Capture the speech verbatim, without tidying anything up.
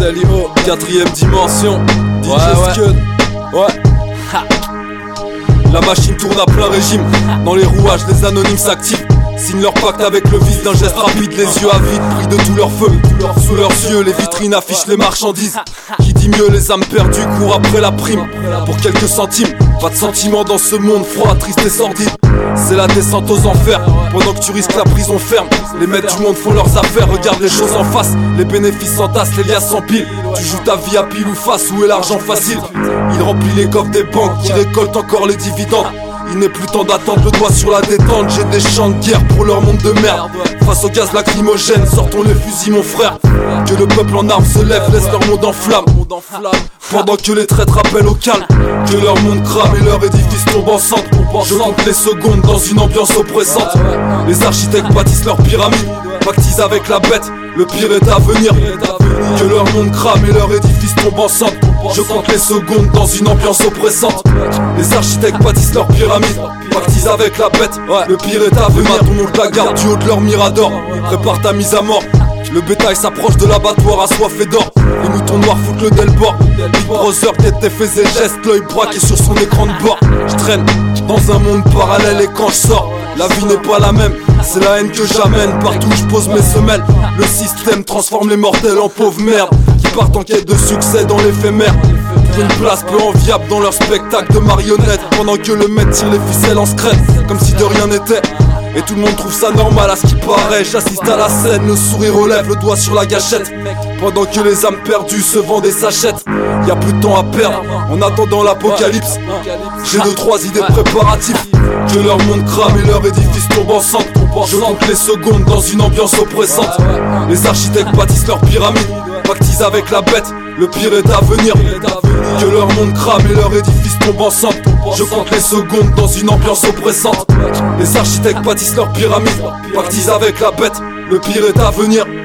L I O, quatrième dimension. D J Ouais, ouais. Scud. Ouais. La machine tourne à plein régime. Dans les rouages, les anonymes s'activent. Signent leur pacte avec le vice d'un geste rapide. Les yeux avides, pris de tout leur feu. Sous leurs yeux, les vitrines affichent les marchandises. Qui dit mieux, les âmes perdues courent après la prime. Pour quelques centimes, pas de sentiment dans ce monde froid, triste et sordide. C'est la descente aux enfers. Pendant que tu risques la prison ferme, les maîtres du monde font leurs affaires. Regarde les choses en face, les bénéfices s'entassent, les liasses s'empilent. Tu joues ta vie à pile ou face, où est l'argent facile? Il remplit les coffres des banques qui récoltent encore les dividendes. Il n'est plus temps d'attendre, le doigt sur la détente. J'ai des chants de guerre pour leur monde de merde. Face au gaz lacrymogène, sortons les fusils mon frère. Que le peuple en armes se lève, laisse leur monde en flammes. Pendant que les traîtres appellent au calme. Que leur monde crame et leur édifice tombe en cendres. Je compte les secondes dans une ambiance oppressante. Les architectes bâtissent leur pyramide, pactisent avec la bête, le pire est à venir. Que leur monde crame et leur édifice tombe en cendres. Je compte les secondes dans une ambiance oppressante. Les architectes bâtissent leur pyramide, pactisent avec la bête, le pire est à venir. Tout le monde la garde du haut de leur mirador. Prépare ta mise à mort. Le bétail s'approche de l'abattoir assoiffé d'or. Les moutons noirs foutent le Delbord. Big Brother guette tes faits et gestes, l'œil braqué sur son écran de bord. Je traîne dans un monde parallèle et quand je sors, la vie n'est pas la même, c'est la haine que j'amène. Partout où je pose mes semelles, le système transforme les mortels en pauvres merdes qui partent en quête de succès dans l'éphémère. Pour une place peu enviable dans leur spectacle de marionnettes. Pendant que le maître tire les ficelles en secret, comme si de rien n'était. Et tout le monde trouve ça normal à ce qui paraît. J'assiste à la scène, le sourire relève, le doigt sur la gâchette. Pendant que les âmes perdues se vendent et s'achètent. Y'a plus de temps à perdre, en attendant l'apocalypse. J'ai deux trois idées préparatives. Que leur monde crame et leur édifice tombe en cendres. Je compte les secondes dans une ambiance oppressante. Les architectes bâtissent leur pyramide, pactisent avec la bête, le pire est à venir. Que leur monde crame et leur édifice tombe en cendres. Je compte les secondes dans une ambiance oppressante. Les architectes bâtissent leur pyramide, pactisent avec la bête, le pire est à venir.